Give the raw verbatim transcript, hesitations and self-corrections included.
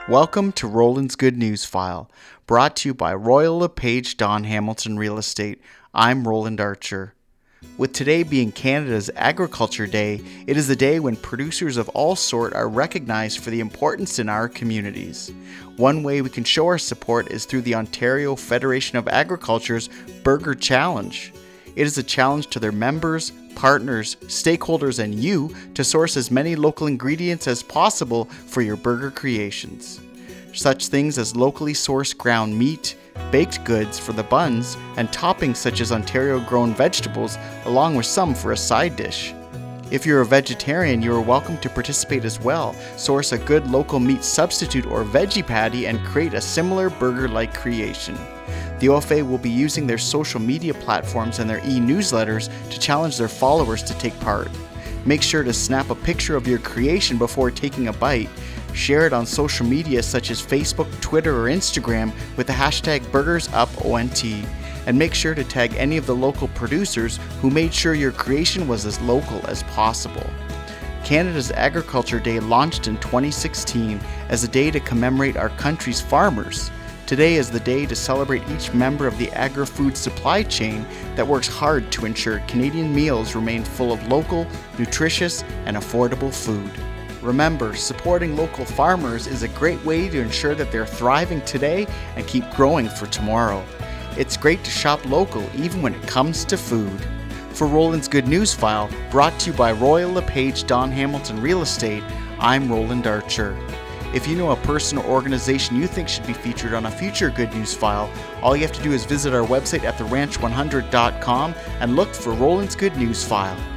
Welcome to Roland's Good News File, brought to you by Royal LePage Don Hamilton Real Estate. I'm Roland Archer. With today being Canada's Agriculture Day, it is a day when producers of all sort are recognized for the importance in our communities. One way we can show our support is through the Ontario Federation of Agriculture's Burger Challenge. It is a challenge to their members, partners, stakeholders, and you to source as many local ingredients as possible for your burger creations. Such things as locally sourced ground meat, baked goods for the buns, and toppings such as Ontario-grown vegetables, along with some for a side dish. If you're a vegetarian, you are welcome to participate as well. Source a good local meat substitute or veggie patty and create a similar burger-like creation. The O F A will be using their social media platforms and their e-newsletters to challenge their followers to take part. Make sure to snap a picture of your creation before taking a bite. Share it on social media such as Facebook, Twitter, or Instagram with the hashtag BurgersUpONT. And make sure to tag any of the local producers who made sure your creation was as local as possible. Canada's Agriculture Day launched in twenty sixteen as a day to commemorate our country's farmers. Today is the day to celebrate each member of the agri-food supply chain that works hard to ensure Canadian meals remain full of local, nutritious, and affordable food. Remember, supporting local farmers is a great way to ensure that they're thriving today and keep growing for tomorrow. It's great to shop local even when it comes to food. For Roland's Good News File, brought to you by Royal LePage Don Hamilton Real Estate, I'm Roland Archer. If you know a person or organization you think should be featured on a future Good News File, all you have to do is visit our website at the ranch one hundred dot com and look for Roland's Good News File.